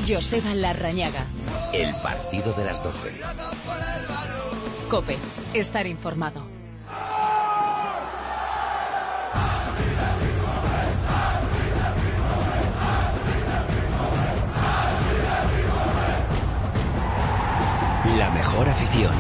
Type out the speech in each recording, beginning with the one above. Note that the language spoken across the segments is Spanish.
Joseba Larrañaga. El partido de las 12. COPE. Estar informado. La mejor afición.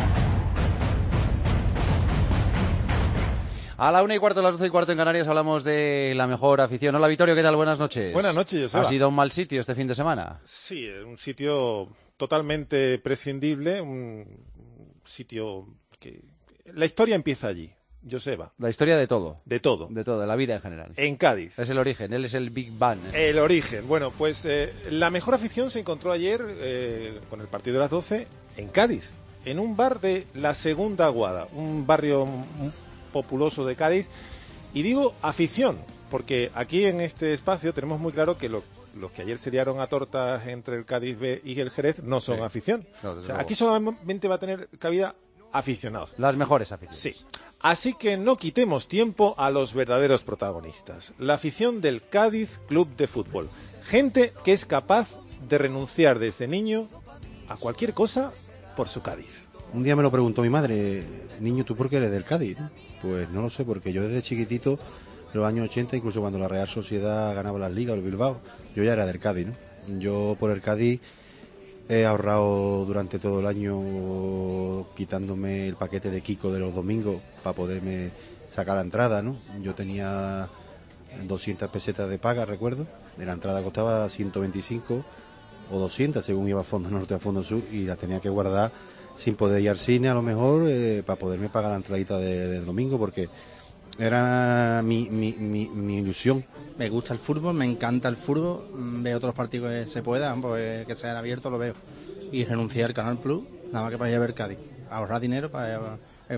A la 1:15, a las 12:15 en Canarias hablamos de la mejor afición. Hola Vittorio, ¿qué tal? Buenas noches. Buenas noches, Joseba. ¿Ha sido un mal sitio este fin de semana? Sí, un sitio totalmente prescindible, un sitio que... La historia empieza allí, Joseba. La historia de todo. De todo. De todo, de la vida en general. En Cádiz. Es el origen, él es el Big Bang. El origen. Bueno, pues la mejor afición se encontró ayer con el partido de las 12 en Cádiz, en un bar de la Segunda Aguada, un barrio populoso de Cádiz. Y digo afición, porque aquí en este espacio tenemos muy claro que los que ayer se liaron a tortas entre el Cádiz B y el Jerez no son afición. No, o sea, aquí solamente va a tener cabida aficionados. Las mejores aficiones. Sí. Así que no quitemos tiempo a los verdaderos protagonistas. La afición del Cádiz Club de Fútbol. Gente que es capaz de renunciar desde niño a cualquier cosa por su Cádiz. Un día me lo preguntó mi madre: niño, ¿tú por qué eres del Cádiz? Pues no lo sé, porque yo desde chiquitito, en los años 80, incluso cuando la Real Sociedad ganaba las ligas, el Bilbao, yo ya era del Cádiz, ¿no? Yo por el Cádiz he ahorrado durante todo el año quitándome el paquete de Kiko de los domingos para poderme sacar la entrada, ¿no? Yo tenía 200 pesetas de paga, recuerdo, y la entrada costaba 125 o 200 según iba a fondo norte a fondo sur, y la tenía que guardar sin poder ir al cine a lo mejor para poderme pagar la entradita del domingo, porque era mi ilusión. Me gusta el fútbol, me encanta el fútbol, veo otros partidos que se puedan, pues, que sean abiertos, lo veo. Y renunciar al Canal Plus, nada más que para ir a ver Cádiz. Ahorrar dinero para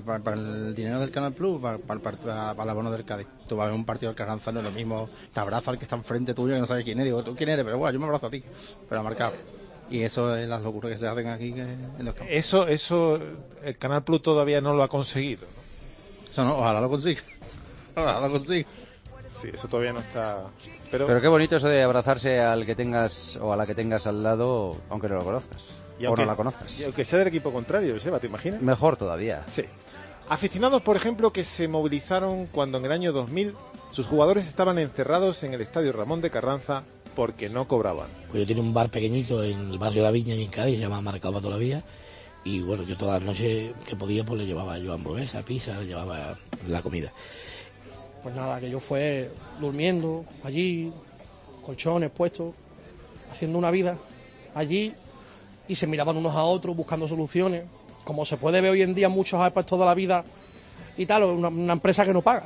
el dinero del Canal Plus, para el abono del Cádiz. Tú vas a ver un partido del Carranza, no es lo mismo, te abraza al que está enfrente tuyo, que no sabes quién es, digo, ¿tú quién eres? Pero bueno, yo me abrazo a ti, pero ha marcado. Y eso es las locuras que se hacen aquí en los campos. Eso el Canal Plus todavía no lo ha conseguido, ¿no? Eso no, ojalá lo consiga. Ojalá lo consiga. Sí, eso todavía no está... Pero qué bonito eso de abrazarse al que tengas o a la que tengas al lado, aunque no lo conozcas. Y aunque, o no la conozcas. Y aunque sea del equipo contrario, Joseba, ¿te imaginas? Mejor todavía. Sí. Aficionados, por ejemplo, que se movilizaron cuando en el año 2000 sus jugadores estaban encerrados en el estadio Ramón de Carranza porque no cobraban. Pues yo tenía un bar pequeñito en el barrio La Viña y en Cádiz, se llama Marcado para toda la vida. Y bueno, yo todas las noches que podía, pues le llevaba yo hamburguesa, pizza, le llevaba la comida. Pues nada, que yo fue durmiendo allí, colchones puestos, haciendo una vida allí, y se miraban unos a otros buscando soluciones. Como se puede ver hoy en día, muchos han toda la vida y tal, una empresa que no paga.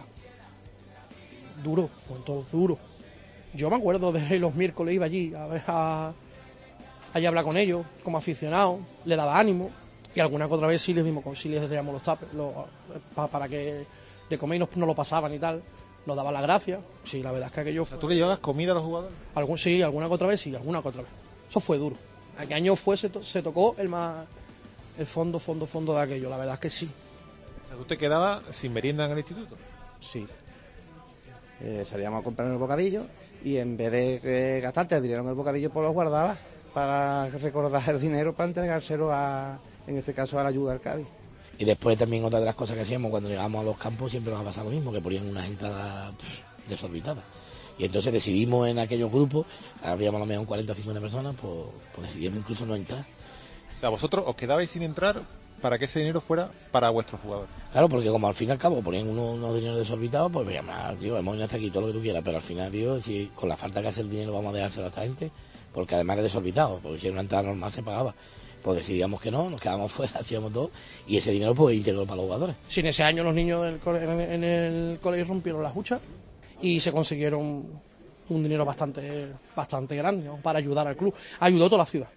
Duro, pues todo duro. Yo me acuerdo de los miércoles, iba allí allí a hablar con ellos, como aficionado, le daba ánimo, y alguna que otra vez sí les deseamos los tapes, para que de comer no lo pasaban y tal, nos daban las gracias. Sí, la verdad es que aquello fue... ¿Tú le llevabas comida a los jugadores? Sí, alguna que otra vez, sí, alguna que otra vez. Eso fue duro. ¿A qué año fue? Se tocó el fondo de aquello, la verdad es que sí. O sea, ¿tú te quedabas sin merienda en el instituto? Sí. Salíamos a comprar el bocadillo y en vez de gastarte el dinero en el bocadillo, pues lo guardabas para recordar el dinero para entregárselo en este caso a la ayuda al Cádiz. Y después también otra de las cosas que hacíamos cuando llegábamos a los campos siempre nos ha pasado lo mismo, que ponían unas entradas desorbitadas. Y entonces decidimos en aquellos grupos, habríamos a lo mejor 40 o 50 personas, pues decidimos incluso no entrar. O sea, vosotros os quedabais sin entrar para que ese dinero fuera para vuestros jugadores. Claro, porque como al fin y al cabo ponían unos dineros desorbitados, pues veíamos, tío, hemos ido hasta aquí todo lo que tú quieras, pero al final, tío, si con la falta que hace el dinero vamos a dejárselo a esta gente, porque además era desorbitado, porque si era una entrada normal se pagaba. Pues decidíamos que no, nos quedábamos fuera, hacíamos todo, y ese dinero pues íntegro para los jugadores. Sí, en ese año los niños en el colegio rompieron las huchas y se consiguieron un dinero bastante grande, ¿no?, para ayudar al club. Ayudó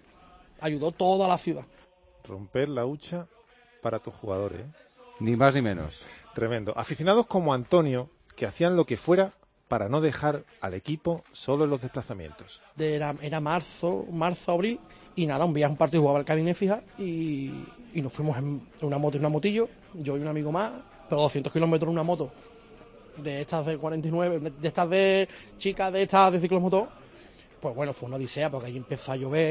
toda la ciudad. Romper la hucha para tus jugadores, ¿eh? Ni más ni menos. Tremendo. Aficionados como Antonio, que hacían lo que fuera para no dejar al equipo solo en los desplazamientos. Era marzo, abril, y nada, un viaje, un partido, jugaba el Cádiz Écija y nos fuimos en una motillo, yo y un amigo más, pero 200 kilómetros en una moto, de estas de 49, de estas de chicas, de estas de ciclomotor. Pues bueno, fue una odisea, porque allí empezó a llover,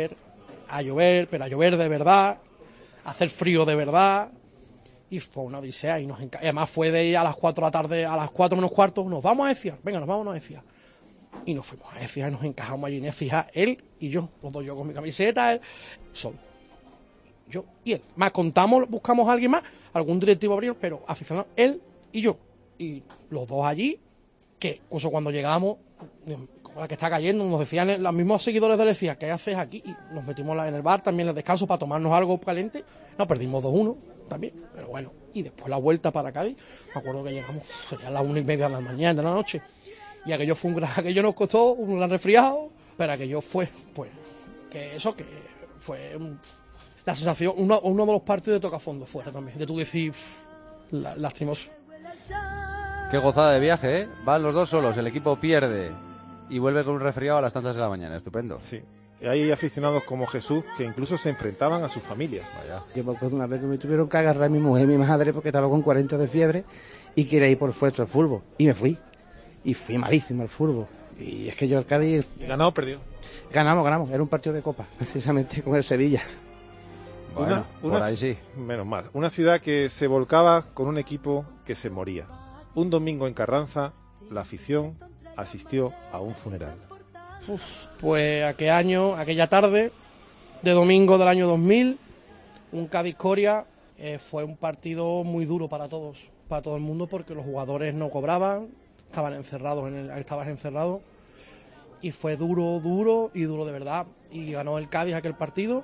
a llover, pero a llover de verdad, a hacer frío de verdad, y fue una odisea, y además fue de a las 4 de la tarde, a las 4 menos cuarto, nos vamos a Écija, venga, nos vamos a Écija. Y nos fuimos a Écija, nos encajamos allí en Écija, él y yo, los dos, yo con mi camiseta, él solo. Yo y él. Más contamos, buscamos a alguien más, algún directivo abrió, pero aficionado, él y yo. Y los dos allí, que incluso cuando llegamos, con la que está cayendo, nos decían, los mismos seguidores de él decían, ¿qué haces aquí? Y nos metimos en el bar también en el descanso para tomarnos algo caliente. No, perdimos 2-1 también, pero bueno. Y después la vuelta para Cádiz, me acuerdo que llegamos, sería las 1:30 de la mañana, de la noche. Y aquello fue aquello nos costó un gran resfriado, pero aquello fue, pues, que fue la sensación, uno de los partidos de tocafondo fuera también, de tú decir, lastimoso. Qué gozada de viaje, ¿eh? Van los dos solos, el equipo pierde y vuelve con un resfriado a las tantas de la mañana, estupendo. Sí. Hay aficionados como Jesús que incluso se enfrentaban a sus familias. Vaya. Yo me acuerdo una vez que me tuvieron que agarrar mi mujer y mi madre porque estaba con 40 de fiebre y quería ir por fuerza al fútbol. Y me fui. Y fui malísimo al fútbol. Y es que yo al Cádiz... ¿Y ganado o perdió? Ganamos. Era un partido de copa, precisamente con el Sevilla. Bueno, por ahí sí. Menos mal. Una ciudad que se volcaba con un equipo que se moría. Un domingo en Carranza, la afición asistió a un funeral. Pues aquella tarde de domingo del año 2000, un Cádiz-Coria, fue un partido muy duro para todos, para todo el mundo, porque los jugadores no cobraban, estaban encerrados, y fue duro de verdad, y ganó el Cádiz aquel partido,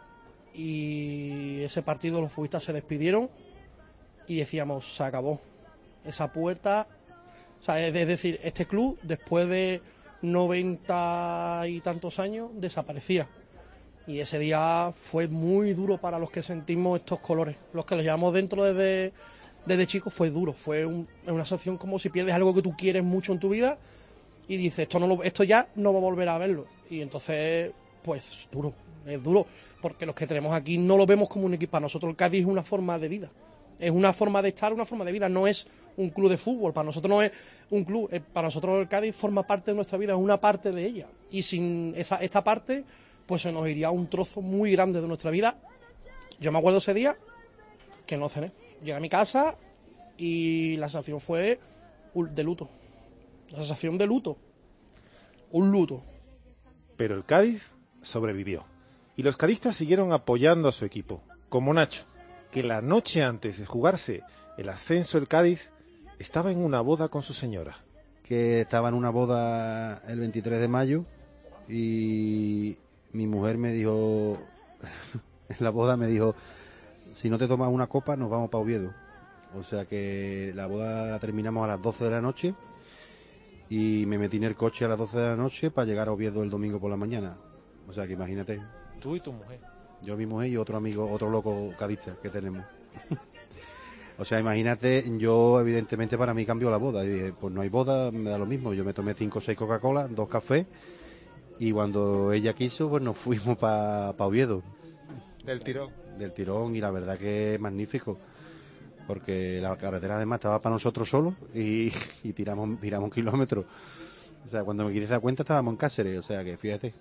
y ese partido los futbolistas se despidieron, y decíamos, se acabó, esa puerta, o sea, es decir, este club, después de 90 y tantos años, desaparecía. Y ese día fue muy duro para los que sentimos estos colores. Los que los llevamos dentro desde chicos, fue duro. Fue una sensación como si pierdes algo que tú quieres mucho en tu vida y dices, esto ya no va a volver a verlo. Y entonces, pues es duro. Porque los que tenemos aquí no lo vemos como un equipo. Para nosotros el Cádiz es una forma de vida. Es una forma de estar, una forma de vida. No es un club de fútbol. Para nosotros no es un club. Para nosotros el Cádiz forma parte de nuestra vida, es una parte de ella. Y sin esta parte, pues se nos iría un trozo muy grande de nuestra vida. Yo me acuerdo ese día que no cené. Llegué a mi casa y la sensación fue de luto. La sensación de luto. Un luto. Pero el Cádiz sobrevivió. Y los cadistas siguieron apoyando a su equipo. Como Nacho, que la noche antes de jugarse el ascenso del Cádiz, estaba en una boda con su señora. Que estaba en una boda el 23 de mayo y mi mujer me dijo, en la boda me dijo, si no te tomas una copa nos vamos para Oviedo. O sea que la boda la terminamos a las 12 de la noche y me metí en el coche a las 12 de la noche para llegar a Oviedo el domingo por la mañana. O sea que imagínate. Tú y tu mujer. Yo, mi mujer y otro amigo, otro loco cadista que tenemos. O sea, imagínate, yo evidentemente para mí cambió la boda. Y dije, pues no hay boda, me da lo mismo. Yo me tomé 5 o 6 Coca-Cola, 2 cafés. Y cuando ella quiso, pues nos fuimos para Oviedo. Del tirón. Del tirón, y la verdad que es magnífico. Porque la carretera además estaba para nosotros solos y tiramos un kilómetro. O sea, cuando me quise dar cuenta estábamos en Cáceres. O sea que fíjate.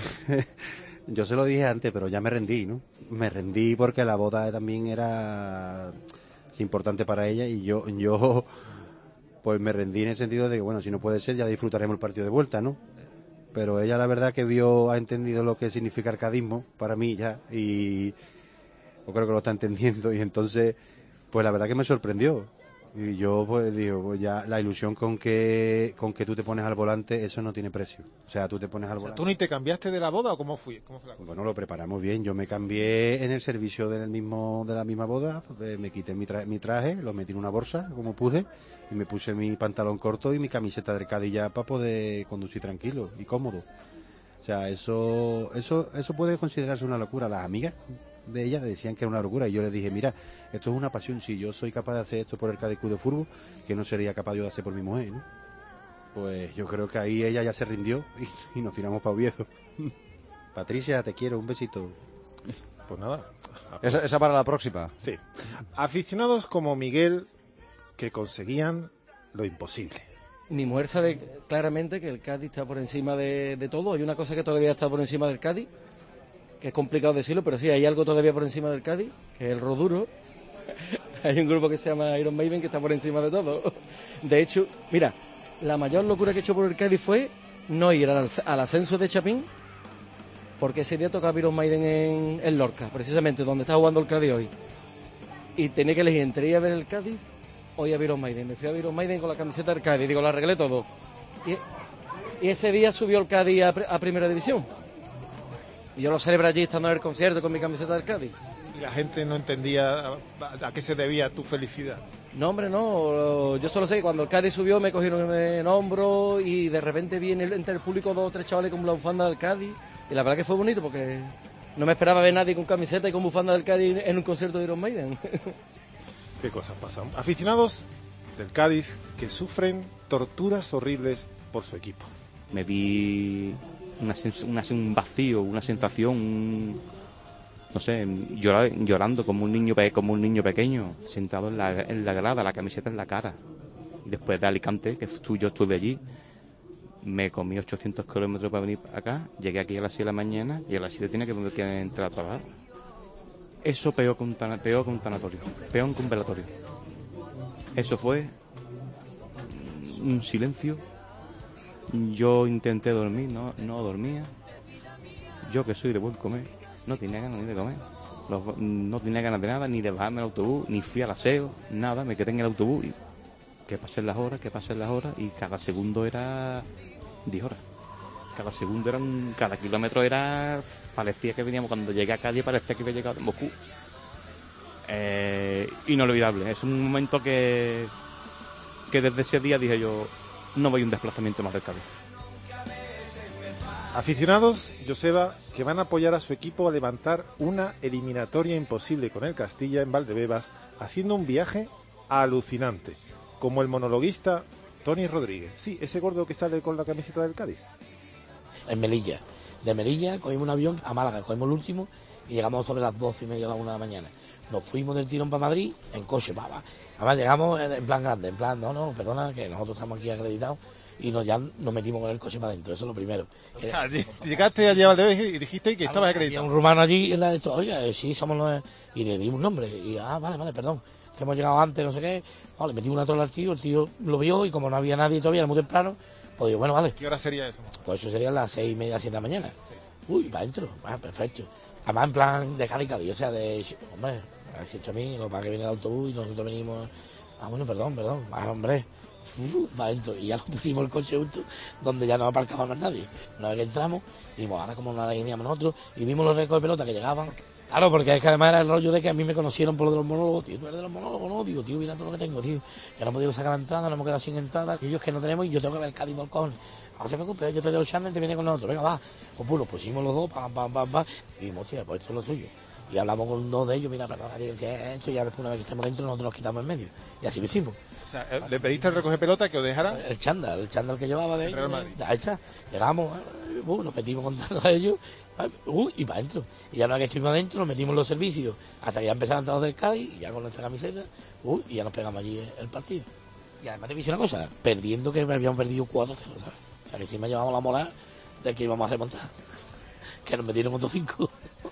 Yo se lo dije antes, pero ya me rendí, ¿no? Me rendí porque la boda también era importante para ella y yo pues me rendí en el sentido de que, bueno, si no puede ser, ya disfrutaremos el partido de vuelta, ¿no? Pero ella la verdad que ha entendido lo que significa el cadismo para mí ya y yo creo que lo está entendiendo y entonces, pues la verdad que me sorprendió. Y yo pues digo, pues ya la ilusión con que tú te pones al volante, eso no tiene precio. O sea, tú te pones al volante. ¿Tú ni te cambiaste de la boda o cómo fue la cosa? Bueno, lo preparamos bien. Yo me cambié en el servicio de la misma boda, me quité mi traje, lo metí en una bolsa como pude y me puse mi pantalón corto y mi camiseta del Cádiz ya para poder conducir tranquilo y cómodo. O sea, eso puede considerarse una locura. Las amigas de ella decían que era una locura y yo les dije, mira, esto es una pasión. Si yo soy capaz de hacer esto por el Cádiz Club de Fútbol, que no sería capaz yo de hacer por mi mujer, ¿no? Pues yo creo que ahí ella ya se rindió y nos tiramos para Oviedo. Patricia, te quiero, un besito. Pues nada. Esa para la próxima. Sí. Aficionados como Miguel que conseguían lo imposible. Mi mujer sabe claramente que el Cádiz está por encima de todo. Hay una cosa que todavía está por encima del Cádiz, que es complicado decirlo, pero sí, hay algo todavía por encima del Cádiz, que es el Roduro. Hay un grupo que se llama Iron Maiden que está por encima de todo. De hecho, mira, la mayor locura que he hecho por el Cádiz fue no ir al ascenso de Chapín, porque ese día tocaba Iron Maiden en Lorca, precisamente donde está jugando el Cádiz hoy. Y tenía que elegir entre ir a ver el Cádiz o ir a Iron Maiden. Me fui a Iron Maiden con la camiseta del Cádiz, digo, lo arreglé todo. Y ese día subió el Cádiz a Primera División. Y yo lo celebré allí estando en el concierto con mi camiseta del Cádiz. Y la gente no entendía a qué se debía tu felicidad. No, hombre, no. Yo solo sé que cuando el Cádiz subió me cogieron en hombro y de repente vi entre el público 2 o 3 chavales con la bufanda del Cádiz. Y la verdad que fue bonito porque no me esperaba ver a nadie con camiseta y con bufanda del Cádiz en un concierto de Iron Maiden. Qué cosas pasan. Aficionados del Cádiz que sufren torturas horribles por su equipo. Me vi un vacío, una sensación, no sé, llorando como un niño pequeño, sentado en la grada, la camiseta en la cara. Y después de Alicante, que yo estuve allí, me comí 800 kilómetros para venir acá, llegué aquí a las 6 de la mañana y a las 7 tenía que entrar a trabajar. Eso peor que un tanatorio, peor que un velatorio. Eso fue un silencio. Yo intenté dormir, no dormía. Yo que soy de buen comer, no tenía ganas ni de comer. No tenía ganas de nada, ni de bajarme al autobús, ni fui al aseo, nada. Me quedé en el autobús y que pasen las horas, y cada segundo era 10 horas. Cada kilómetro parecía que veníamos, cuando llegué a Cádiz parecía que había llegado a Moscú. Inolvidable, es un momento que desde ese día dije yo, no voy a un desplazamiento más del Cádiz. Aficionados, Joseba, que van a apoyar a su equipo a levantar una eliminatoria imposible con el Castilla en Valdebebas, haciendo un viaje alucinante, como el monologuista Tony Rodríguez. Sí, ese gordo que sale con la camiseta del Cádiz. En Melilla. De Melilla cogimos un avión a Málaga, cogimos el último y llegamos sobre las 12:30 a la 1 de la mañana. Nos fuimos del tirón para Madrid en coche, Además llegamos en plan grande, en plan, no, perdona, que nosotros estamos aquí acreditados y ya nos metimos con el coche para adentro, eso es lo primero. O sea, llegaste allí a Valdebebas y dijiste que estabas acreditado. Había un rumano allí en la de esto, oiga, sí, somos los... Y le dimos un nombre, y vale, perdón, que hemos llegado antes, no sé qué. Le metimos una trola al tío, el tío lo vio y como no había nadie todavía, era muy temprano, pues digo, bueno, vale. ¿Qué hora sería eso? Pues eso sería las 6:30, 7 de la mañana. Sí. Uy, para adentro, perfecto. Además en plan de Cádiz, o sea, hombre, a 18.000, lo para que viene el autobús y nosotros venimos... bueno, perdón, hombre, para adentro. Y ya nos pusimos el coche justo donde ya no aparcaba más nadie. Una vez que entramos, dijimos, ahora como no la veníamos nosotros, y vimos los récords de pelota que llegaban. Claro, porque es que además era el rollo de que a mí me conocieron por lo de los monólogos. Tío, tú eres de los monólogos, no, digo, tío, mira todo lo que tengo, tío. Que no he podido sacar la entrada, no hemos quedado sin entrada. Y ellos que no tenemos, y yo tengo que ver el Cádiz balcón. No te preocupes, yo te doy el chándal y te viene con nosotros. Venga, va. Pues nos pusimos los dos, y dijimos, hostia, pues esto es lo suyo. Y hablamos con dos de ellos, mira, perdona, esto ya después una vez que estemos dentro nosotros nos quitamos en medio. Y así lo hicimos. O sea, ¿le pediste al recoger pelota que os dejara? El chándal que llevaba de Real Madrid. Ahí está. Llegamos, nos metimos con todos ellos, y para adentro. Y ya una vez que estuvimos adentro, nos metimos en los servicios, hasta que ya empezaron a entrar los del Cádiz, y ya con nuestra camiseta, y ya nos pegamos allí el partido. Y además te dije una cosa, perdiendo que habíamos perdido 4-0, ¿sabes? O sea, que encima llevamos la moral de que íbamos a remontar. Que nos metieron otros 5.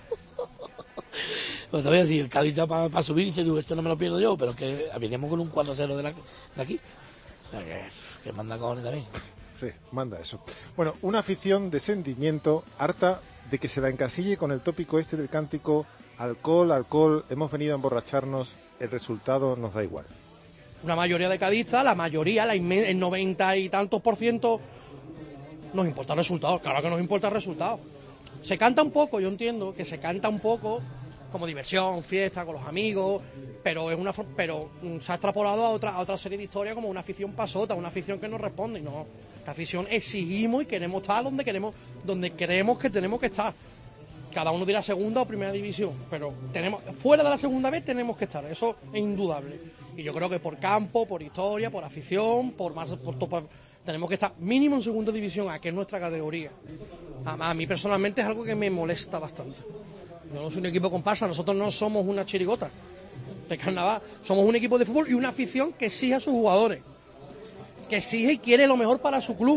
Pues todavía si el Cádiz está para subir, dice tú, esto no me lo pierdo yo, pero que veníamos con un 4-0 de aquí. O sea, que manda cojones también. Sí, manda eso. Bueno, una afición de sentimiento harta de que se la encasille con el tópico este del cántico alcohol, hemos venido a emborracharnos, el resultado nos da igual. Una mayoría de cadistas, el 90 y tantos %, nos importa el resultado, claro que nos importa el resultado. Se canta un poco, yo entiendo que se canta un poco como diversión, fiesta, con los amigos, pero se ha extrapolado a otra serie de historias como una afición pasota, una afición que no responde, y no, esta afición exigimos y queremos estar donde creemos que tenemos que estar. Cada uno dirá segunda o primera división, pero fuera de la segunda vez tenemos que estar, eso es indudable. Y yo creo que por campo, por historia, por afición, por todo, tenemos que estar mínimo en segunda división, que es nuestra categoría. A mí personalmente es algo que me molesta bastante. Yo no soy un equipo comparsa, nosotros no somos una chirigota de carnaval, somos un equipo de fútbol y una afición que exige a sus jugadores, que exige y quiere lo mejor para su club,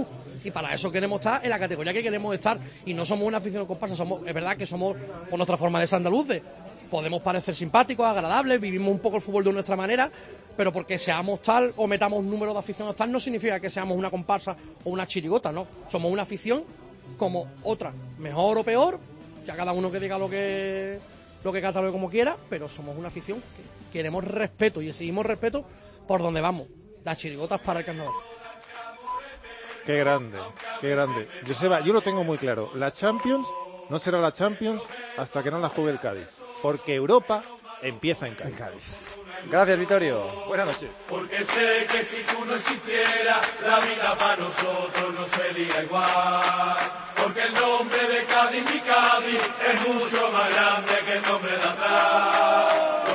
y para eso queremos estar en la categoría que queremos estar, y no somos una afición de comparsa, es verdad que somos por nuestra forma de ser andaluces, podemos parecer simpáticos, agradables, vivimos un poco el fútbol de nuestra manera, pero porque seamos tal o metamos un número de aficionados tal no significa que seamos una comparsa o una chirigota, no, somos una afición como otra, mejor o peor, ya cada uno que diga lo que catalogue como quiera, pero somos una afición que queremos respeto y exigimos respeto por donde vamos, las chirigotas para el carnaval. Qué grande, qué grande. Joseba, yo lo tengo muy claro, la Champions no será la Champions hasta que no la juegue el Cádiz, porque Europa empieza en Cádiz. Gracias, Vittorio. Buenas noches. Porque sé que si tú no existieras, la vida para nosotros no sería igual. Porque el nombre de Cádiz, mi Cádiz, es mucho más grande que el nombre de atrás.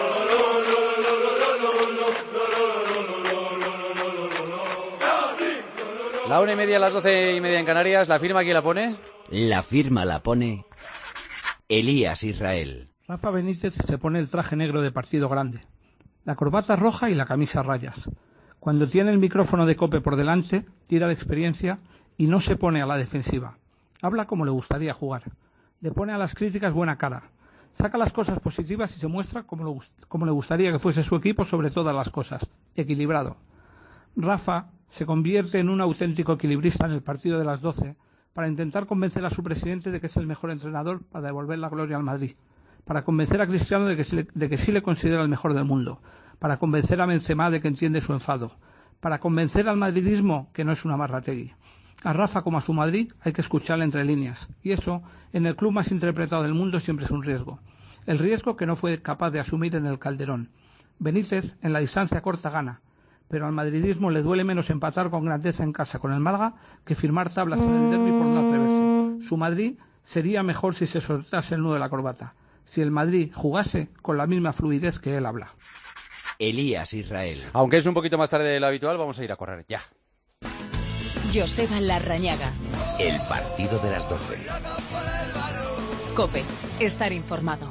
1:30, las 12:30 en Canarias. ¿La firma quién la pone? La firma la pone Elías Israel. Rafa Benítez se pone el traje negro de partido grande, la corbata roja y la camisa a rayas. Cuando tiene el micrófono de COPE por delante, tira de experiencia y no se pone a la defensiva. Habla como le gustaría jugar. Le pone a las críticas buena cara. Saca las cosas positivas y se muestra como le gustaría que fuese su equipo sobre todas las cosas. Equilibrado. Rafa se convierte en un auténtico equilibrista en el partido de las 12 para intentar convencer a su presidente de que es el mejor entrenador para devolver la gloria al Madrid, para convencer a Cristiano de que sí le considera el mejor del mundo, para convencer a Benzema de que entiende su enfado, para convencer al madridismo que no es una Marrategui. A Rafa como a su Madrid hay que escucharle entre líneas, y eso, en el club más interpretado del mundo, siempre es un riesgo. El riesgo que no fue capaz de asumir en el Calderón. Benítez, en la distancia corta, gana, pero al madridismo le duele menos empatar con grandeza en casa con el Málaga que firmar tablas en el derbi por no atreverse. Su Madrid sería mejor si se soltase el nudo de la corbata, si el Madrid jugase con la misma fluidez que él habla. Elías Israel. Aunque es un poquito más tarde de lo habitual, vamos a ir a correr ya. Joseba Larrañaga. El partido de las 12. COPE. Estar informado.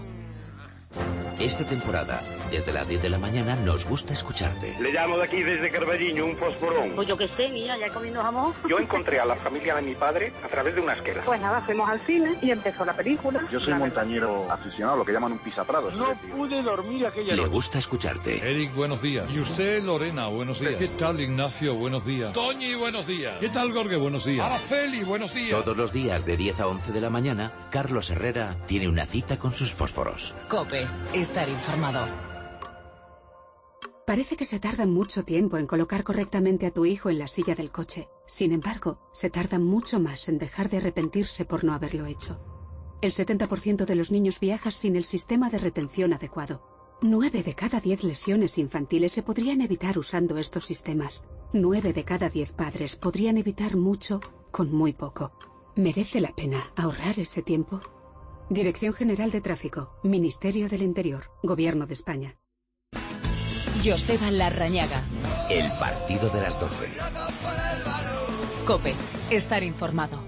Esta temporada, desde las 10 de la mañana, nos gusta escucharte. Le llamo de aquí desde Carballiño, un fosforón. Pues yo qué sé, mira, ya comiendo jamón. Yo encontré a la familia de mi padre a través de una esquela. Pues nada, fuimos al cine y empezó la película. Yo soy montañero aficionado, lo que llaman un pisaprados. No pude dormir aquella Le noche. gusta escucharte. Eric, buenos días. Y usted, Lorena, buenos días. ¿Qué tal, Ignacio? Buenos días. Toñi, buenos días. ¿Qué tal, Gorge? Buenos días. Araceli, buenos días. Todos los días de 10 a 11 de la mañana, Carlos Herrera tiene una cita con sus fósforos. COPE. Estar informado. Parece que se tarda mucho tiempo en colocar correctamente a tu hijo en la silla del coche. Sin embargo, se tarda mucho más en dejar de arrepentirse por no haberlo hecho. El 70% de los niños viaja sin el sistema de retención adecuado. 9 de cada 10 lesiones infantiles se podrían evitar usando estos sistemas. 9 de cada 10 padres podrían evitar mucho con muy poco. ¿Merece la pena ahorrar ese tiempo? Dirección General de Tráfico, Ministerio del Interior, Gobierno de España. Joseba Larrañaga. El partido de las 12. COPE. Estar informado.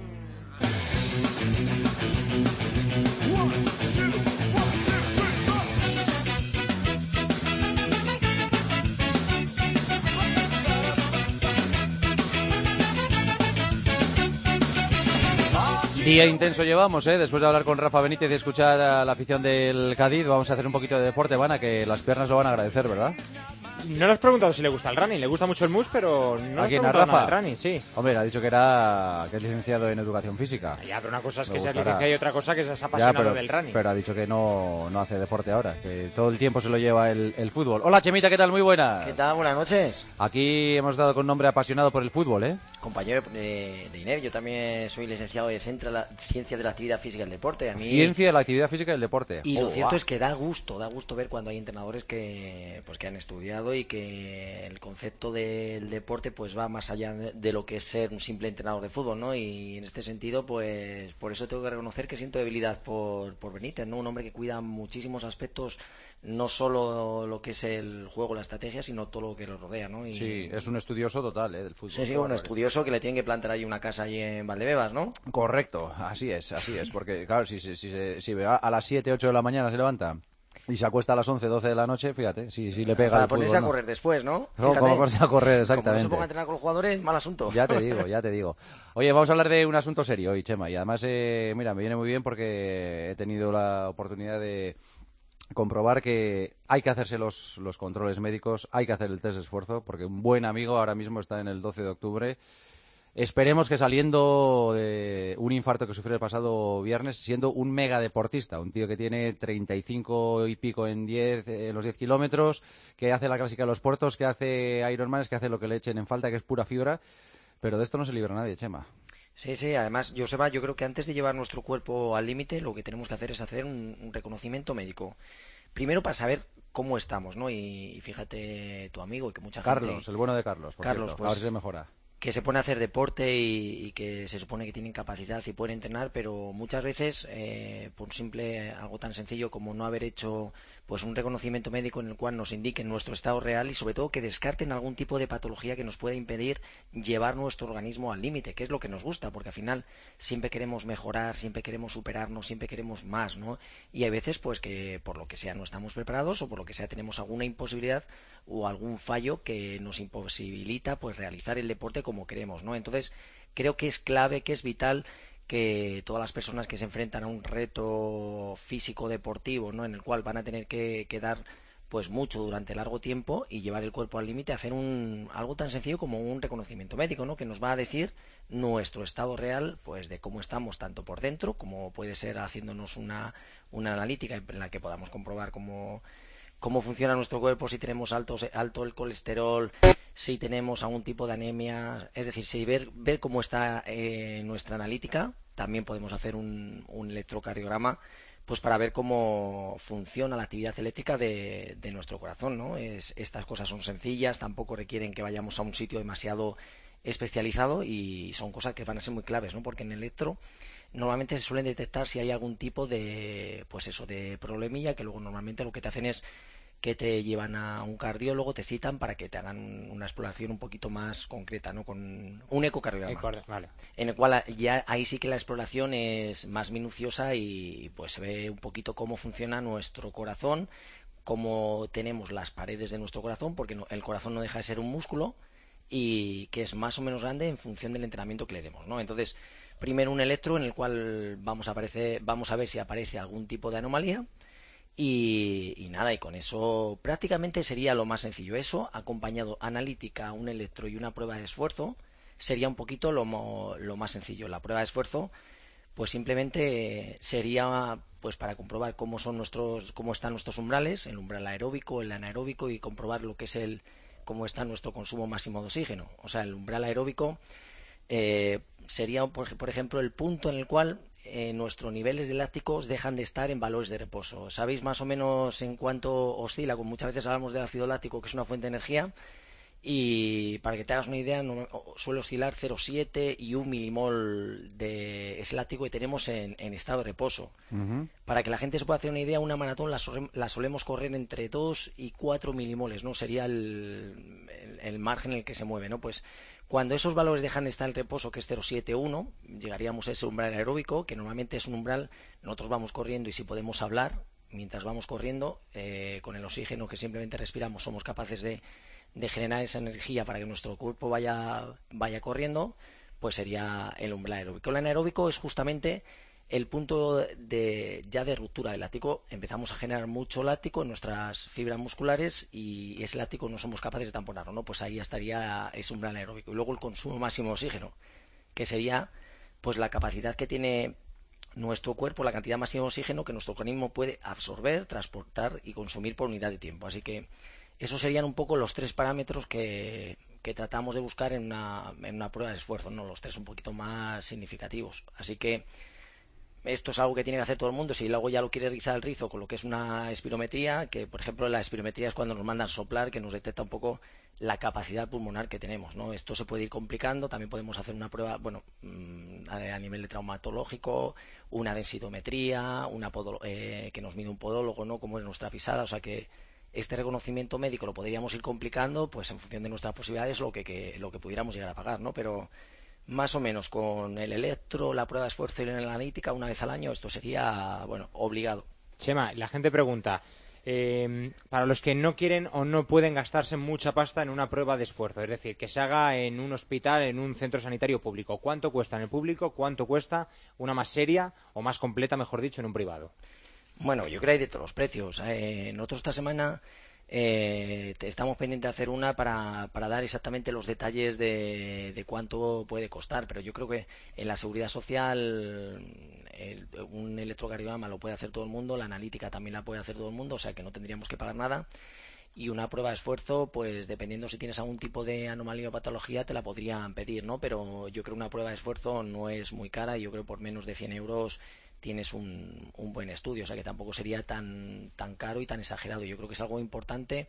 Día intenso llevamos, después de hablar con Rafa Benítez y escuchar a la afición del Cádiz, vamos a hacer un poquito de deporte, Vana, que las piernas lo van a agradecer, ¿verdad? No le has preguntado si le gusta el running, le gusta mucho el mus, pero no le has quién, a preguntado Rafa? nada del running, sí. Hombre, ha dicho que es licenciado en Educación Física. Ya, pero una cosa es Me que seas gustará. licenciado y otra cosa que seas apasionado del running. Pero ha dicho que no hace deporte ahora, que todo el tiempo se lo lleva el fútbol. Hola, Chemita, ¿qué tal? Muy buena. ¿Qué tal? Buenas noches. Aquí hemos dado con nombre apasionado por el fútbol, ¿eh? Compañero de INEF, yo también soy licenciado de Ciencia de la Actividad Física y el Deporte. A mí... Ciencia de la Actividad Física y el Deporte. Y lo cierto es que da gusto ver cuando hay entrenadores que han estudiado y que el concepto del deporte pues va más allá de lo que es ser un simple entrenador de fútbol, ¿no? Y en este sentido, pues por eso tengo que reconocer que siento debilidad por Benítez, ¿no? Un hombre que cuida muchísimos aspectos, no solo lo que es el juego, la estrategia, sino todo lo que lo rodea, ¿no? Y... Sí, es un estudioso total, del fútbol. Sí, un estudioso que le tienen que plantar ahí una casa ahí en Valdebebas, ¿no? Correcto, así es, porque claro, si va a las 7, 8 de la mañana se levanta y se acuesta a las 11, 12 de la noche, fíjate, si le pega para el fútbol, ponerse a ¿no? correr después, ¿no? No, como ponerse a correr, Como no exactamente. se ponga a entrenar con los jugadores, mal asunto. Ya te digo. Oye, vamos a hablar de un asunto serio hoy, Chema, y además, mira, me viene muy bien porque he tenido la oportunidad de comprobar que hay que hacerse los controles médicos, hay que hacer el test de esfuerzo, porque un buen amigo ahora mismo está en el 12 de octubre. Esperemos que saliendo de un infarto que sufrió el pasado viernes, siendo un mega deportista, un tío que tiene 35 y pico en los 10 kilómetros, que hace la clásica de los puertos, que hace Ironman, que hace lo que le echen en falta, que es pura fibra, pero de esto no se libra nadie, Chema. Sí, además, Joseba, yo creo que antes de llevar nuestro cuerpo al límite, lo que tenemos que hacer es hacer un reconocimiento médico. Primero para saber cómo estamos, ¿no? Y fíjate tu amigo y que mucha gente... Carlos, el bueno de Carlos, por cierto, pues, a ver si se mejora. Que se pone a hacer deporte y que se supone que tienen capacidad y pueden entrenar, pero muchas veces por un simple algo tan sencillo como no haber hecho pues un reconocimiento médico en el cual nos indiquen nuestro estado real y sobre todo que descarten algún tipo de patología que nos pueda impedir llevar nuestro organismo al límite, que es lo que nos gusta, porque al final siempre queremos mejorar, siempre queremos superarnos, siempre queremos más, ¿no? Y hay veces pues que por lo que sea no estamos preparados o por lo que sea tenemos alguna imposibilidad o algún fallo que nos imposibilita pues realizar el deporte como queremos, ¿no? Entonces creo que es clave, que es vital que todas las personas que se enfrentan a un reto físico deportivo, ¿no? En el cual van a tener que dar pues mucho durante largo tiempo y llevar el cuerpo al límite, hacer algo tan sencillo como un reconocimiento médico, ¿no? Que nos va a decir nuestro estado real, pues de cómo estamos tanto por dentro, como puede ser haciéndonos una analítica en la que podamos comprobar cómo funciona nuestro cuerpo, si tenemos alto el colesterol, si tenemos algún tipo de anemia, es decir, si ver cómo está nuestra analítica. También podemos hacer un electrocardiograma pues para ver cómo funciona la actividad eléctrica de nuestro corazón, ¿no? Estas cosas son sencillas, tampoco requieren que vayamos a un sitio demasiado especializado y son cosas que van a ser muy claves, ¿no? Porque en electro normalmente se suelen detectar si hay algún tipo de de problemilla, que luego normalmente lo que te hacen es que te llevan a un cardiólogo, te citan para que te hagan una exploración un poquito más concreta, ¿no? Con un ecocardiograma. Vale. En el cual ya ahí sí que la exploración es más minuciosa y pues se ve un poquito cómo funciona nuestro corazón, cómo tenemos las paredes de nuestro corazón, porque el corazón no deja de ser un músculo y que es más o menos grande en función del entrenamiento que le demos, ¿no? Entonces, primero un electro en el cual vamos a ver si aparece algún tipo de anomalía. Y nada, y con eso prácticamente sería lo más sencillo. Eso, acompañado analítica, un electro y una prueba de esfuerzo, sería un poquito lo más sencillo. La prueba de esfuerzo, pues simplemente sería pues para comprobar cómo están nuestros umbrales, el umbral aeróbico, el anaeróbico, y comprobar lo que es cómo está nuestro consumo máximo de oxígeno. O sea, el umbral aeróbico sería, por ejemplo, el punto en el cual nuestros niveles de lácticos dejan de estar en valores de reposo. ¿Sabéis más o menos en cuánto oscila? Como muchas veces hablamos del ácido láctico, que es una fuente de energía, y para que te hagas una idea, suele oscilar 0,7 y 1 milimol de ese láctico que tenemos en estado de reposo. Para que la gente se pueda hacer una idea, una maratón la solemos correr entre 2 y 4 milimoles, ¿no? Sería el margen en el que se mueve, ¿no? Pues cuando esos valores dejan de estar en reposo, que es 0,7-1, llegaríamos a ese umbral aeróbico, que normalmente es un umbral, nosotros vamos corriendo y si podemos hablar, mientras vamos corriendo, con el oxígeno que simplemente respiramos, somos capaces de generar esa energía para que nuestro cuerpo vaya corriendo, pues sería el umbral aeróbico. El anaeróbico es justamente el punto de ruptura del láctico. Empezamos a generar mucho láctico en nuestras fibras musculares y ese láctico no somos capaces de tamponarlo, ¿no? Pues ahí estaría ese umbral anaeróbico. Y luego el consumo máximo de oxígeno, que sería pues la capacidad que tiene nuestro cuerpo, la cantidad máxima de oxígeno que nuestro organismo puede absorber, transportar y consumir por unidad de tiempo. Así que esos serían un poco los 3 parámetros que tratamos de buscar en una prueba de esfuerzo, ¿no? Los 3 un poquito más significativos. Así que esto es algo que tiene que hacer todo el mundo. Si luego ya lo quiere rizar el rizo con lo que es una espirometría, que por ejemplo la espirometría es cuando nos mandan soplar, que nos detecta un poco la capacidad pulmonar que tenemos, ¿no? Esto se puede ir complicando. También podemos hacer una prueba, a nivel de traumatológico, una densitometría, que nos mide un podólogo, ¿no? Como es nuestra pisada. O sea que este reconocimiento médico lo podríamos ir complicando, pues en función de nuestras posibilidades, lo que pudiéramos llegar a pagar, ¿no? Pero más o menos con el electro, la prueba de esfuerzo y la analítica una vez al año, esto sería, obligado. Chema, la gente pregunta, para los que no quieren o no pueden gastarse mucha pasta en una prueba de esfuerzo, es decir, que se haga en un hospital, en un centro sanitario público. ¿Cuánto cuesta en el público? ¿Cuánto cuesta una más seria o más completa, mejor dicho, en un privado? Bueno, yo creo que hay de todos los precios. Nosotros esta semana estamos pendientes de hacer una para dar exactamente los detalles de cuánto puede costar, pero yo creo que en la seguridad social un electrocardiograma lo puede hacer todo el mundo, la analítica también la puede hacer todo el mundo, o sea que no tendríamos que pagar nada. Y una prueba de esfuerzo, pues dependiendo si tienes algún tipo de anomalía o patología, te la podrían pedir, ¿no? Pero yo creo que una prueba de esfuerzo no es muy cara, y yo creo que por menos de 100 euros tienes un buen estudio, o sea que tampoco sería tan caro y tan exagerado. Yo creo que es algo importante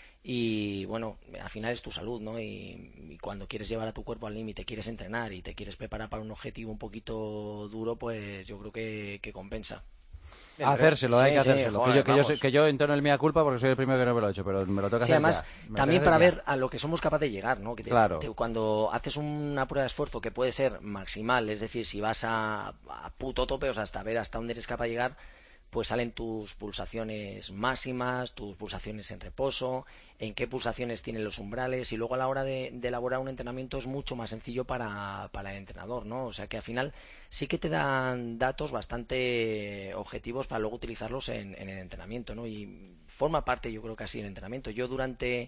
y, bueno, al final es tu salud, ¿no? Y cuando quieres llevar a tu cuerpo al límite, quieres entrenar y te quieres preparar para un objetivo un poquito duro, pues yo creo que compensa. Hacérselo, hay que hacérselo. Joder, que yo entro en el mea culpa porque soy el primero que no me lo he hecho, pero me lo toca hacer además, ya. También para ver a lo que somos capaces de llegar, ¿no? Claro. Cuando haces una prueba de esfuerzo que puede ser maximal, es decir, si vas a puto tope, o sea, hasta ver hasta dónde eres capaz de llegar, pues salen tus pulsaciones máximas, tus pulsaciones en reposo, en qué pulsaciones tienen los umbrales, y luego a la hora de elaborar un entrenamiento es mucho más sencillo para el entrenador, ¿no? O sea que al final sí que te dan datos bastante objetivos para luego utilizarlos en el entrenamiento, ¿no? Y forma parte, yo creo que así, del entrenamiento. Yo durante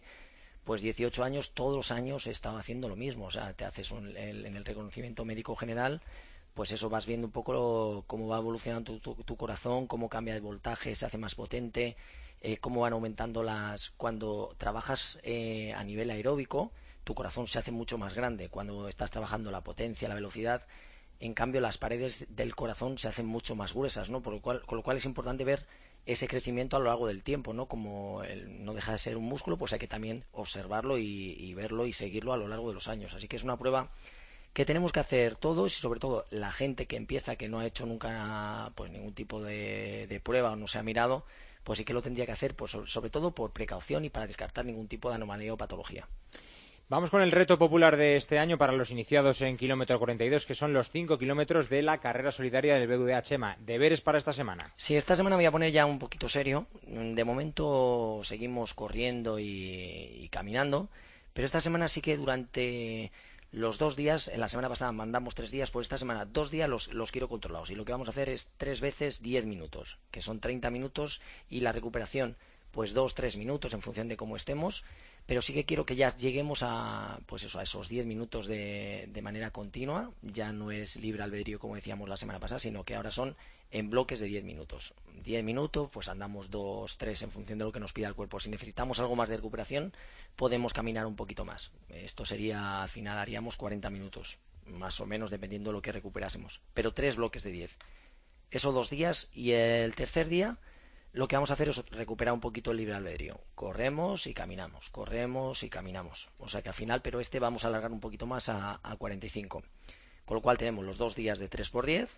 18 años, todos los años he estado haciendo lo mismo, o sea, te haces en el reconocimiento médico general, pues eso, vas viendo un poco cómo va evolucionando tu corazón, cómo cambia de voltaje, se hace más potente, cómo van aumentando cuando trabajas a nivel aeróbico, tu corazón se hace mucho más grande. Cuando estás trabajando la potencia, la velocidad, en cambio las paredes del corazón se hacen mucho más gruesas, ¿no? Con lo cual es importante ver ese crecimiento a lo largo del tiempo, ¿no? Como no deja de ser un músculo, pues hay que también observarlo y verlo y seguirlo a lo largo de los años. Así que es una prueba que tenemos que hacer todos, y sobre todo la gente que empieza, que no ha hecho nunca pues ningún tipo de prueba o no se ha mirado, pues sí que lo tendría que hacer, pues sobre todo por precaución y para descartar ningún tipo de anomalía o patología. Vamos con el reto popular de este año para los iniciados en kilómetro 42, que son los 5 kilómetros de la carrera solidaria del BBVA. Chema, ¿deberes para esta semana? Sí, esta semana me voy a poner ya un poquito serio. De momento seguimos corriendo y caminando, pero esta semana sí que durante los 2 días, en la semana pasada mandamos 3 días, pues esta semana 2 días los quiero controlados, y lo que vamos a hacer es 3 veces 10 minutos, que son 30 minutos, y la recuperación pues 2-3 minutos en función de cómo estemos, pero sí que quiero que ya lleguemos a esos 10 minutos de manera continua. Ya no es libre albedrío como decíamos la semana pasada, sino que ahora son en bloques de 10 minutos. 10 minutos, pues andamos 2-3 en función de lo que nos pida el cuerpo. Si necesitamos algo más de recuperación, podemos caminar un poquito más. Esto sería, al final haríamos 40 minutos, más o menos, dependiendo de lo que recuperásemos. Pero 3 bloques de 10. Eso 2 días, y el tercer día lo que vamos a hacer es recuperar un poquito el libre albedrío. Corremos y caminamos, corremos y caminamos. O sea que al final, pero vamos a alargar un poquito más a 45. Con lo cual tenemos los 2 días de 3×10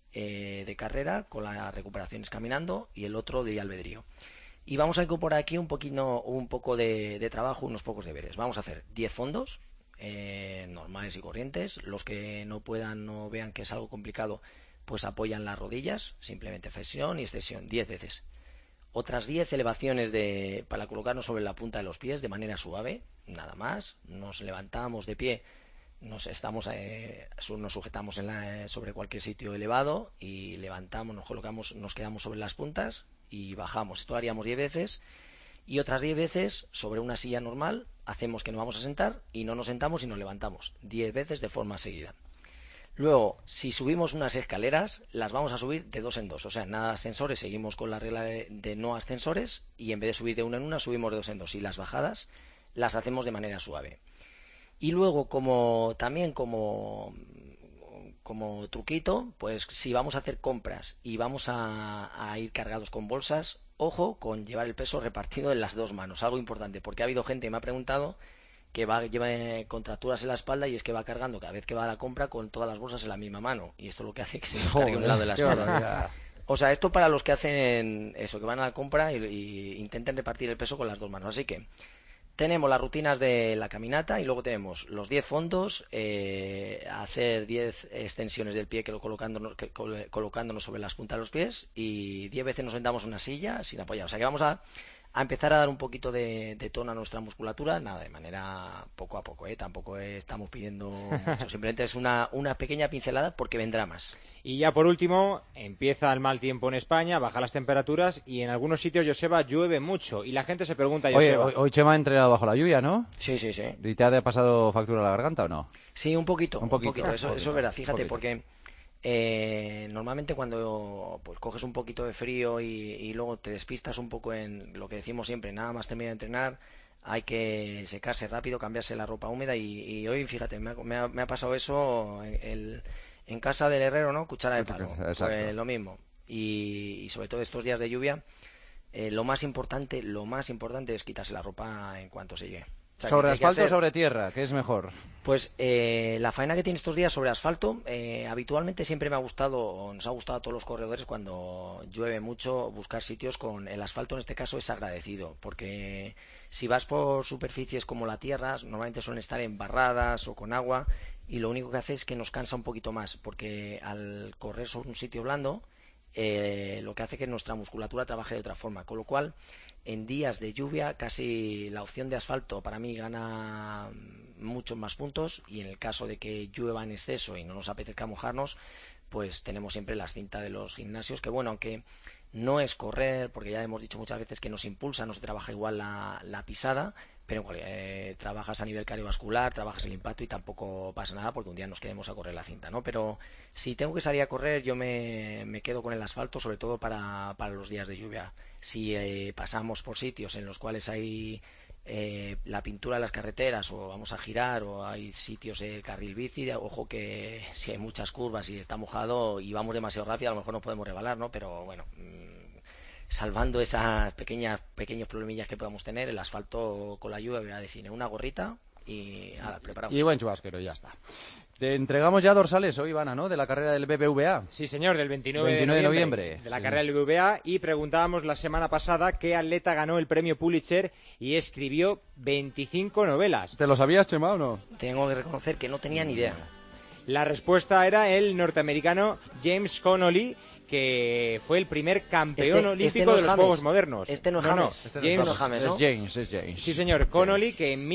de carrera, con las recuperaciones caminando, y el otro de albedrío. Y vamos a incorporar aquí un poco de trabajo, unos pocos deberes. Vamos a hacer 10 fondos normales y corrientes. Los que no puedan, no vean que es algo complicado, pues apoyan las rodillas, simplemente flexión y extensión 10 veces. Otras 10 elevaciones para colocarnos sobre la punta de los pies de manera suave, nada más. Nos levantamos de pie, nos sujetamos sobre cualquier sitio elevado, y levantamos, nos colocamos, nos quedamos sobre las puntas y bajamos. Esto haríamos 10 veces. Y otras 10 veces sobre una silla normal, hacemos que nos vamos a sentar y no nos sentamos y nos levantamos 10 veces de forma seguida. Luego, si subimos unas escaleras, las vamos a subir de 2 en 2. O sea, nada de ascensores, seguimos con la regla de no ascensores, y en vez de subir de una en una, subimos de 2 en 2. Y las bajadas las hacemos de manera suave. Y luego, como truquito, pues si vamos a hacer compras y vamos a ir cargados con bolsas, ojo con llevar el peso repartido en las 2 manos. Algo importante, porque ha habido gente que me ha preguntado que lleva contracturas en la espalda, y es que va cargando cada vez que va a la compra con todas las bolsas en la misma mano, y esto es lo que hace que se nos cargue un lado de la espalda. O sea, esto para los que hacen eso, que van a la compra y intenten repartir el peso con las 2 manos. Así que tenemos las rutinas de la caminata y luego tenemos los 10 fondos, hacer 10 extensiones del pie colocándonos sobre las puntas de los pies y 10 veces nos sentamos en una silla sin apoyar. O sea que vamos a empezar a dar un poquito de tono a nuestra musculatura, nada, de manera poco a poco, tampoco estamos pidiendo mucho, simplemente es una pequeña pincelada porque vendrá más. Y ya por último, empieza el mal tiempo en España, bajan las temperaturas y en algunos sitios, Joseba, llueve mucho y la gente se pregunta, Joseba... Oye, hoy Chema ha entrenado bajo la lluvia, ¿no? Sí. ¿Y te ha pasado factura a la garganta o no? Sí, un poquito. Eso es verdad, fíjate, porque... normalmente cuando pues coges un poquito de frío y luego te despistas un poco en lo que decimos siempre, nada más terminar de entrenar, hay que secarse rápido, cambiarse la ropa húmeda y hoy, fíjate, me ha pasado eso en casa del herrero, ¿no? Cuchara de palo, pues lo mismo. Y sobre todo estos días de lluvia, lo más importante es quitarse la ropa en cuanto se llegue. O sea, ¿Sobre asfalto o sobre tierra? ¿Qué es mejor? Pues la faena que tiene estos días sobre asfalto, habitualmente siempre me ha gustado, o nos ha gustado a todos los corredores cuando llueve mucho, buscar sitios con el asfalto. En este caso es agradecido, porque si vas por superficies como la tierra, normalmente suelen estar embarradas o con agua, y lo único que hace es que nos cansa un poquito más, porque al correr sobre un sitio blando, lo que hace que nuestra musculatura trabaje de otra forma, con lo cual en días de lluvia casi la opción de asfalto para mí gana muchos más puntos, y en el caso de que llueva en exceso y no nos apetezca mojarnos, pues tenemos siempre la cinta de los gimnasios, que bueno, aunque no es correr, porque ya hemos dicho muchas veces que nos impulsa, no se trabaja igual la pisada, pero trabajas a nivel cardiovascular, trabajas el impacto y tampoco pasa nada porque un día nos quedemos a correr la cinta, ¿no? Pero si tengo que salir a correr, yo me quedo con el asfalto, sobre todo para los días de lluvia. Si pasamos por sitios en los cuales hay la pintura de las carreteras, o vamos a girar, o hay sitios de carril bici, ojo que si hay muchas curvas y está mojado y vamos demasiado rápido, a lo mejor no podemos rebalar, ¿no? Pero bueno, salvando esas pequeños problemillas que podamos tener, el asfalto con la lluvia, voy a decir, una gorrita y preparados. Y buen chubasquero, ya está. Te entregamos ya dorsales hoy, Ivana, ¿no? De la carrera del BBVA. Sí, señor, del 29 de noviembre. De la carrera del BBVA. Y preguntábamos la semana pasada qué atleta ganó el premio Pulitzer y escribió 25 novelas. ¿Te lo sabías, Chema, o no? Tengo que reconocer que no tenía ni idea. La respuesta era el norteamericano James Connolly, que fue el primer campeón olímpico de los Juegos Modernos. No, James, ¿no? Es James. Sí, señor, Connolly, que en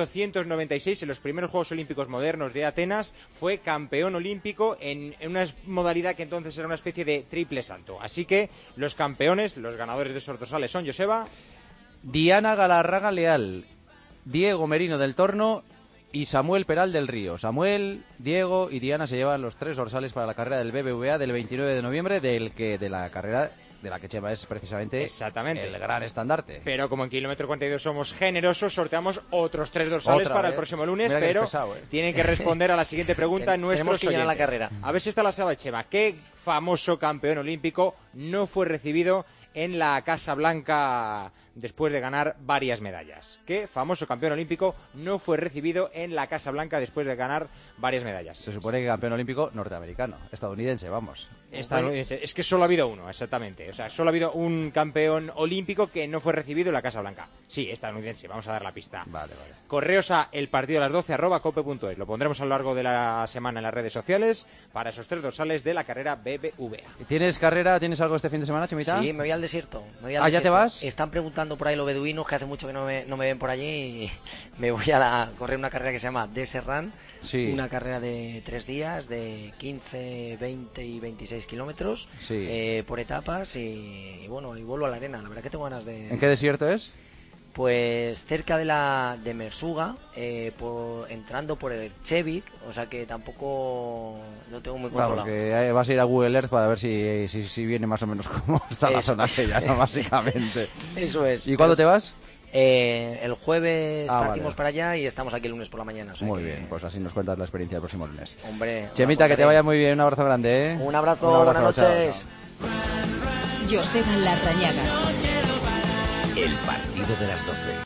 1896, en los primeros Juegos Olímpicos Modernos de Atenas, fue campeón olímpico en una modalidad que entonces era una especie de triple salto. Así que los campeones, los ganadores de esos dorsales son, Joseba, Diana Galarraga Leal, Diego Merino del Torno y Samuel Peral del Río. Samuel, Diego y Diana se llevan los 3 dorsales para la carrera del BBVA del 29 de noviembre, de la carrera de la que Chema es precisamente el gran estandarte. Pero como en kilómetro 42 somos generosos, sorteamos otros 3 dorsales para el próximo lunes, pero tienen que responder a la siguiente pregunta nuestros oyentes. La carrera. A ver si esta la sabe Chema. ¿Qué famoso campeón olímpico no fue recibido en la Casa Blanca después de ganar varias medallas? ¿Qué famoso campeón olímpico no fue recibido en la Casa Blanca después de ganar varias medallas? Se supone que campeón olímpico norteamericano, estadounidense, vamos. Estadounidense. Es que solo ha habido uno, exactamente. O sea, solo ha habido un campeón olímpico que no fue recibido en la Casa Blanca. Sí, estadounidense, vamos a dar la pista. Vale. Correos a elpartidodelas12@cope.es. Lo pondremos a lo largo de la semana en las redes sociales para esos 3 dorsales de la carrera BBVA. ¿Tienes carrera? ¿Tienes algo este fin de semana, Chemita? Sí, me voy al desierto. ¿Ya te vas? Están preguntando por ahí los beduinos, que hace mucho que no me ven por allí, y me voy a correr una carrera que se llama Desert Run. Sí. Una carrera de 3 días, de 15, 20 y 26 kilómetros, por etapas, y bueno, y vuelvo a la arena. La verdad que tengo ganas de... ¿En qué desierto es? Pues cerca de Mersuga, entrando por el Chevik, o sea que tampoco lo tengo muy controlado. Vamos, que vas a ir a Google Earth para ver si viene más o menos cómo está la zona aquella, ¿no? Básicamente. Eso es. ¿Y cuándo te vas? El jueves partimos para allá y estamos aquí el lunes por la mañana. O sea muy bien, pues así nos cuentas la experiencia el próximo lunes. Hombre, Chemita, que te vaya muy bien, un abrazo grande, ¿eh? Un abrazo, buenas noches. Joseba Larrañaga. El partido de las 12.